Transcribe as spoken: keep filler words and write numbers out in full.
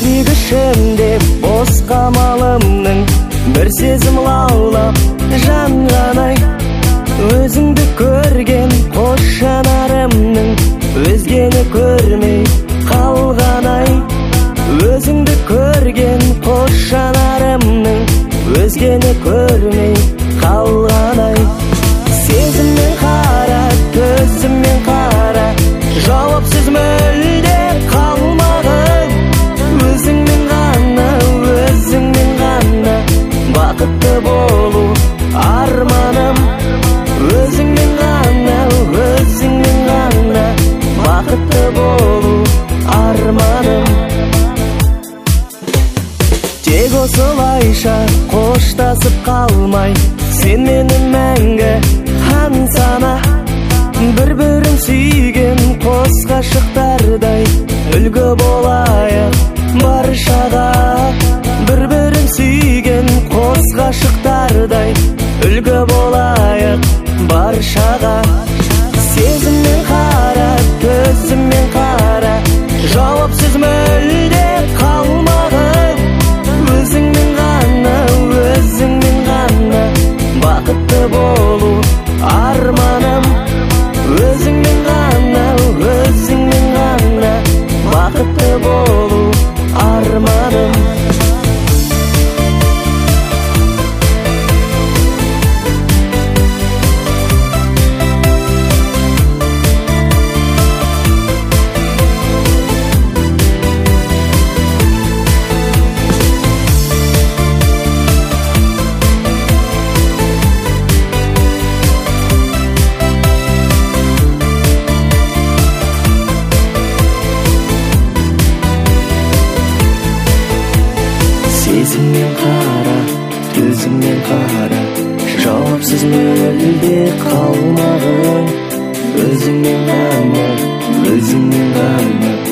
сүйгішімде бос қамалымның бір сезім лаулап жанғаны-ай. Өзіңді көрген қос жанарымның өзгені көрмей қалған-ай. Өзіңді көрген қос жанарымның өзгені көрмей қалған-ай. Сезіммен қара, көзіммен қара, жауапсыз мүлде қалмағын. Өзіңмен ғана, өзіңмен ғана бақытты болу арманым. Өзіңмен ғана, өзіңмен ғана бақытты болу арманым. Тек осылайша қоштасып қалмай, сен мені мәңгі аңсана. Бір-бірін сүйген қос ғашықтардай үлгі болайық баршаға. Бір-бірін сүйген қос ғашықтардай үлгі болайық баршаға. Сезіммен қара, көзіммен қара, жауапсыз мүлде қалмағын. Өзіңмен ғана, өзіңмен ғана бақытты болу арманым. Өзіңмен ғана, өзіңмен ғана бақытты болу арманым. Сезіммен қара, көзіммен қара, жауапсыз мүлде қалмағын. Өзіңмен ғана, өзіңмен ғана